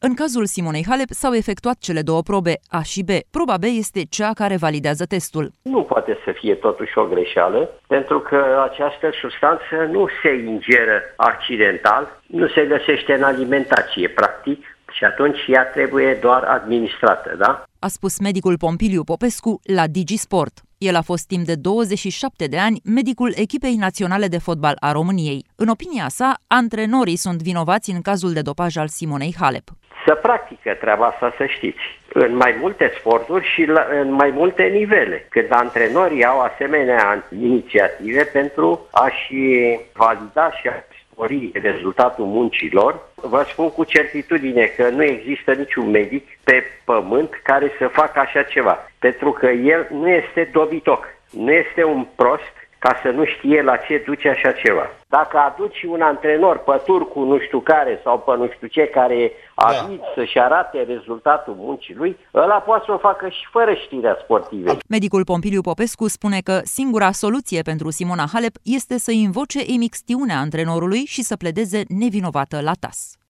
În cazul Simonei Halep s-au efectuat cele două probe, A și B. Proba B este cea care validează testul. Nu poate să fie totuși o greșeală, pentru că această substanță nu se ingeră accidental, nu se găsește în alimentație, practic, și atunci ea trebuie doar administrată, da? A spus medicul Pompiliu Popescu la DigiSport. El a fost timp de 27 de ani medicul echipei naționale de fotbal a României. În opinia sa, antrenorii sunt vinovați în cazul de dopaj al Simonei Halep. Se practică treaba asta, să știți, în mai multe sporturi și în mai multe nivele, când antrenorii au asemenea inițiative pentru a-și valida și a spori rezultatul muncilor. Vă spun cu certitudine că nu există niciun medic pe pământ care să facă așa ceva, pentru că el nu este dobitoc, nu este un prost ca să nu știe la ce duce așa ceva. Dacă aduci un antrenor pe turcu nu știu care sau pe nu știu ce care avid să-și arate rezultatul muncii lui, ăla poate să o facă și fără știrea sportivei. Medicul Pompiliu Popescu spune că singura soluție pentru Simona Halep este să invoce imixtiunea antrenorului și să pledeze nevinovată la TAS.